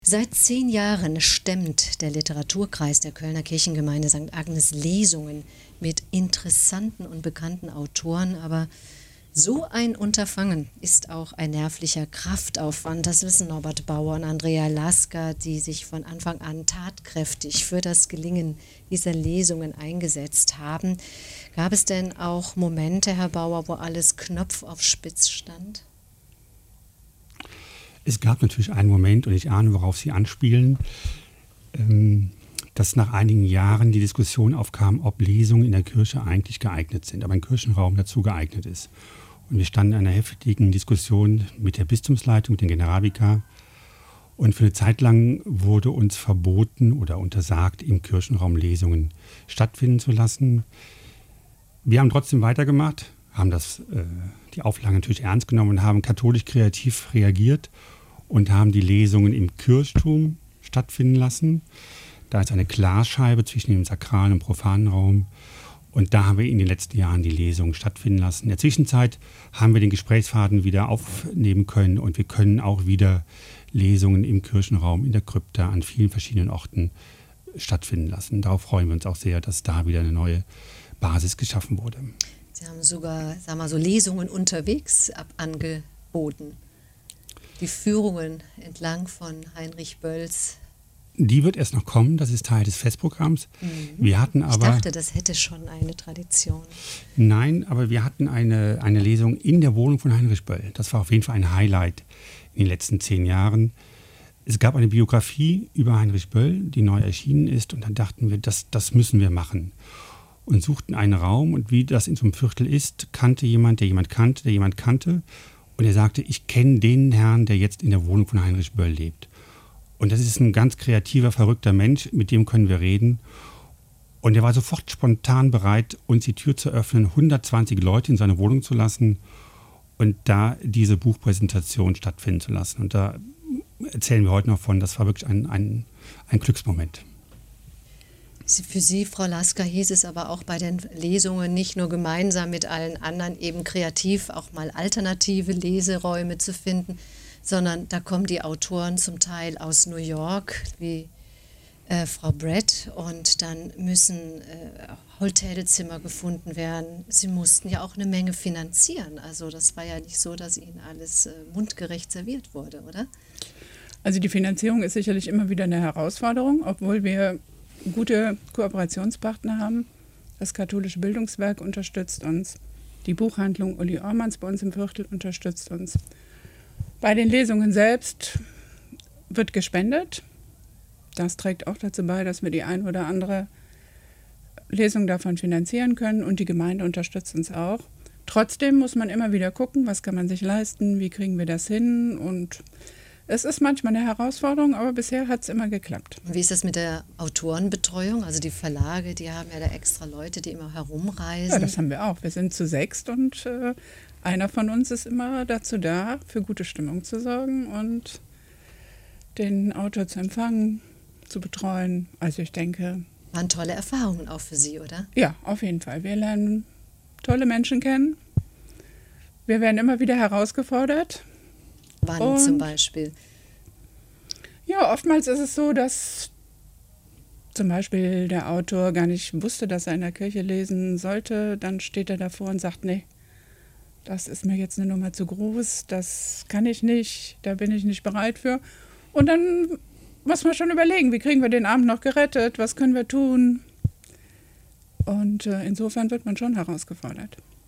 Seit 10 Jahren stemmt der Literaturkreis der Kölner Kirchengemeinde St. Agnes Lesungen mit interessanten und bekannten Autoren, aber so ein Unterfangen ist auch ein nervlicher Kraftaufwand. Das wissen Norbert Bauer und Andrea Lasker, die sich von Anfang an tatkräftig für das Gelingen dieser Lesungen eingesetzt haben. Gab es denn auch Momente, Herr Bauer, wo alles Knopf auf Spitz stand? Es gab natürlich einen Moment, und ich ahne, worauf Sie anspielen, dass nach einigen Jahren die Diskussion aufkam, ob Lesungen in der Kirche eigentlich geeignet sind, ob ein Kirchenraum dazu geeignet ist. Und wir standen in einer heftigen Diskussion mit der Bistumsleitung, mit dem Generalvikar. Und für eine Zeit lang wurde uns verboten oder untersagt, im Kirchenraum Lesungen stattfinden zu lassen. Wir haben trotzdem weitergemacht, haben die Auflagen natürlich ernst genommen und haben katholisch kreativ reagiert und haben die Lesungen im Kirchturm stattfinden lassen. Da ist eine Glasscheibe zwischen dem sakralen und profanen Raum. Und da haben wir in den letzten Jahren die Lesungen stattfinden lassen. In der Zwischenzeit haben wir den Gesprächsfaden wieder aufnehmen können und wir können auch wieder Lesungen im Kirchenraum, in der Krypta, an vielen verschiedenen Orten stattfinden lassen. Darauf freuen wir uns auch sehr, dass da wieder eine neue Basis geschaffen wurde. Sie haben sogar, Lesungen unterwegs angeboten. Die Führungen entlang von Heinrich Bölls. Die wird erst noch kommen, das ist Teil des Festprogramms. Wir hatten aber, ich dachte, das hätte schon eine Tradition. Nein, aber wir hatten eine Lesung in der Wohnung von Heinrich Böll. Das war auf jeden Fall ein Highlight in den letzten 10 Jahren. Es gab eine Biografie über Heinrich Böll, die neu erschienen ist. Und dann dachten wir, das müssen wir machen. Und suchten einen Raum. Und wie das in so einem Viertel ist, kannte jemand, der jemand kannte, der jemand kannte. Und er sagte, ich kenne den Herrn, der jetzt in der Wohnung von Heinrich Böll lebt. Und das ist ein ganz kreativer, verrückter Mensch, mit dem können wir reden. Und er war sofort spontan bereit, uns die Tür zu öffnen, 120 Leute in seine Wohnung zu lassen und da diese Buchpräsentation stattfinden zu lassen. Und da erzählen wir heute noch von, das war wirklich ein Glücksmoment. Für Sie, Frau Lasker, hieß es aber auch bei den Lesungen nicht nur gemeinsam mit allen anderen eben kreativ auch mal alternative Leseräume zu finden, sondern da kommen die Autoren zum Teil aus New York, wie Frau Brett, und dann müssen Hotelzimmer gefunden werden. Sie mussten ja auch eine Menge finanzieren. Also das war ja nicht so, dass ihnen alles mundgerecht serviert wurde, oder? Also die Finanzierung ist sicherlich immer wieder eine Herausforderung, obwohl wir gute Kooperationspartner haben. Das Katholische Bildungswerk unterstützt uns. Die Buchhandlung Uli Ormanns bei uns im Viertel unterstützt uns. Bei den Lesungen selbst wird gespendet. Das trägt auch dazu bei, dass wir die ein oder andere Lesung davon finanzieren können. Und die Gemeinde unterstützt uns auch. Trotzdem muss man immer wieder gucken, was kann man sich leisten, wie kriegen wir das hin. Und es ist manchmal eine Herausforderung, aber bisher hat es immer geklappt. Und wie ist das mit der Autorenbetreuung? Also die Verlage, die haben ja da extra Leute, die immer herumreisen. Ja, das haben wir auch. Wir sind zu 6 und einer von uns ist immer dazu da, für gute Stimmung zu sorgen und den Autor zu empfangen, zu betreuen. Also ich denke... Waren tolle Erfahrungen auch für Sie, oder? Ja, auf jeden Fall. Wir lernen tolle Menschen kennen. Wir werden immer wieder herausgefordert. Wann zum Beispiel? Ja, oftmals ist es so, dass zum Beispiel der Autor gar nicht wusste, dass er in der Kirche lesen sollte. Dann steht er davor und sagt, nee, das ist mir jetzt eine Nummer zu groß, das kann ich nicht, da bin ich nicht bereit für. Und dann muss man schon überlegen, wie kriegen wir den Abend noch gerettet, was können wir tun? Und insofern wird man schon herausgefordert.